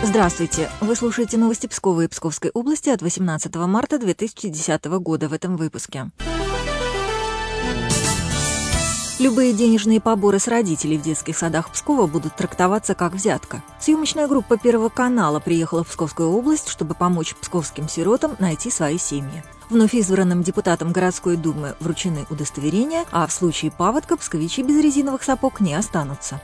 Здравствуйте! Вы слушаете новости Пскова и Псковской области от 18 марта 2010 года в этом выпуске. Любые денежные поборы с родителей в детских садах Пскова будут трактоваться как взятка. Съемочная группа Первого канала приехала в Псковскую область, чтобы помочь псковским сиротам найти свои семьи. Вновь избранным депутатам городской думы вручены удостоверения, а в случае паводка псковичи без резиновых сапог не останутся.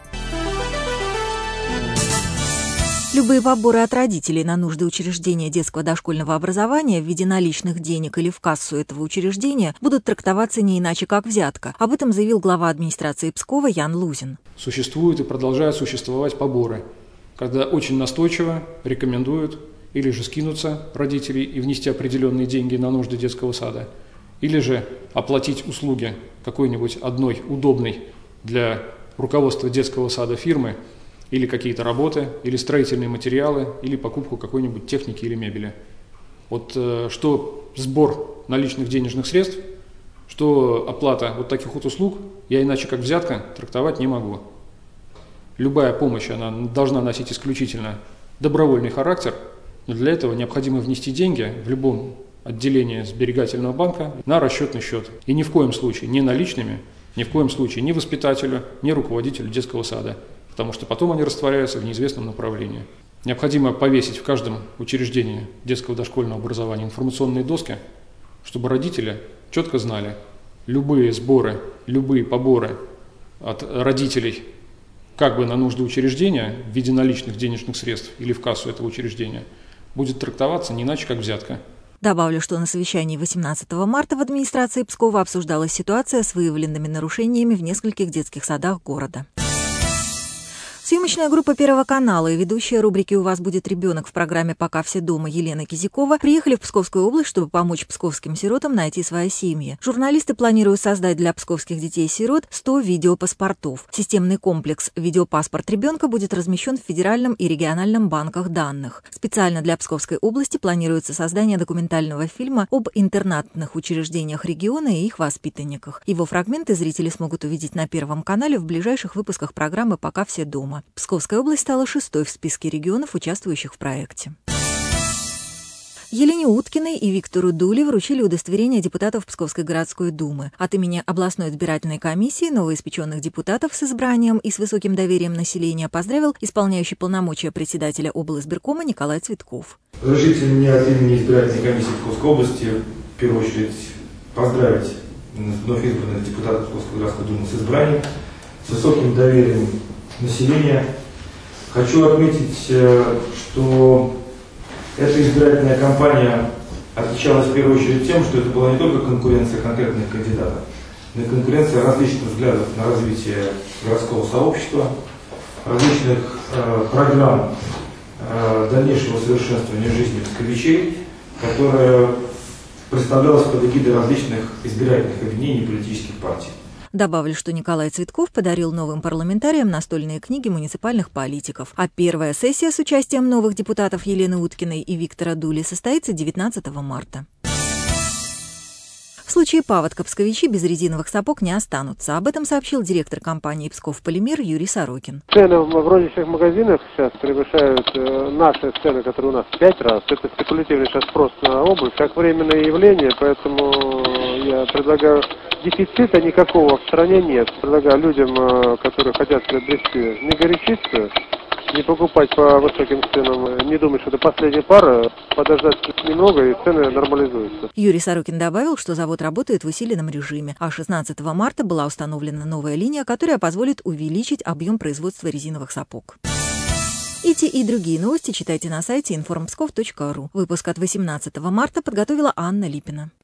Любые поборы от родителей на нужды учреждения детского дошкольного образования в виде наличных денег или в кассу этого учреждения будут трактоваться не иначе как взятка. Об этом заявил глава администрации Пскова Ян Лузин. Существуют и продолжают существовать поборы, когда очень настойчиво рекомендуют или же скинуться родителей и внести определенные деньги на нужды детского сада, или же оплатить услуги какой-нибудь одной удобной для руководства детского сада фирмы, или какие-то работы, или строительные материалы, или покупку какой-нибудь техники или мебели. Вот что сбор наличных денежных средств, что оплата вот таких вот услуг, я иначе как взятка трактовать не могу. Любая помощь, она должна носить исключительно добровольный характер, но для этого необходимо внести деньги в любом отделении сберегательного банка на расчетный счет. И ни в коем случае не наличными, ни в коем случае ни воспитателю, ни руководителю детского сада, потому что потом они растворяются в неизвестном направлении. Необходимо повесить в каждом учреждении детского дошкольного образования информационные доски, чтобы родители четко знали, любые сборы, любые поборы от родителей как бы на нужды учреждения в виде наличных денежных средств или в кассу этого учреждения будет трактоваться не иначе как взятка. Добавлю, что на совещании 18 марта в администрации Пскова обсуждалась ситуация с выявленными нарушениями в нескольких детских садах города. Съемочная группа Первого канала и ведущая рубрики «У вас будет ребенок» в программе «Пока все дома» Елена Кизякова приехали в Псковскую область, чтобы помочь псковским сиротам найти свои семьи. Журналисты планируют создать для псковских детей-сирот 100 видеопаспортов. Системный комплекс «Видеопаспорт ребенка» будет размещен в федеральном и региональном банках данных. Специально для Псковской области планируется создание документального фильма об интернатных учреждениях региона и их воспитанниках. Его фрагменты зрители смогут увидеть на Первом канале в ближайших выпусках программы «Пока все дома». Псковская область стала 6-й в списке регионов, участвующих в проекте. Елене Уткиной и Виктору Дуле вручили удостоверение депутатов Псковской городской думы. От имени областной избирательной комиссии новоиспеченных депутатов с избранием и с высоким доверием населения поздравил исполняющий полномочия председателя облизбиркома Николай Цветков. Разрешите мне от имени избирательной комиссии Псковской области в первую очередь поздравить вновь избранных депутатов Псковской городской думы с избранием, с высоким доверием населения. Хочу отметить, что эта избирательная кампания отличалась в первую очередь тем, что это была не только конкуренция конкретных кандидатов, но и конкуренция различных взглядов на развитие городского сообщества, различных программ дальнейшего совершенствования жизни псковичей, которая представлялась под эгидой различных избирательных объединений и политических партий. Добавлю, что Николай Цветков подарил новым парламентариям настольные книги муниципальных политиков, а первая сессия с участием новых депутатов Елены Уткиной и Виктора Дули состоится 19 марта. В случае паводка псковичи без резиновых сапог не останутся. Об этом сообщил директор компании «Псков-Полимер» Юрий Сорокин. Цены в розничных магазинах сейчас превышают наши цены, которые у нас в 5 раз. Это спекулятивный сейчас спрос на обувь, как временное явление, поэтому я предлагаю, дефицита никакого в стране нет. Предлагаю людям, которые хотят приобрести, не горячиться, не покупать по высоким ценам, не думать, что это последняя пара, подождать немного и цены нормализуются. Юрий Сорокин добавил, что завод работает в усиленном режиме, а 16 марта была установлена новая линия, которая позволит увеличить объем производства резиновых сапог. Эти и другие новости читайте на сайте informpskov.ru. Выпуск от 18 марта подготовила Анна Липина.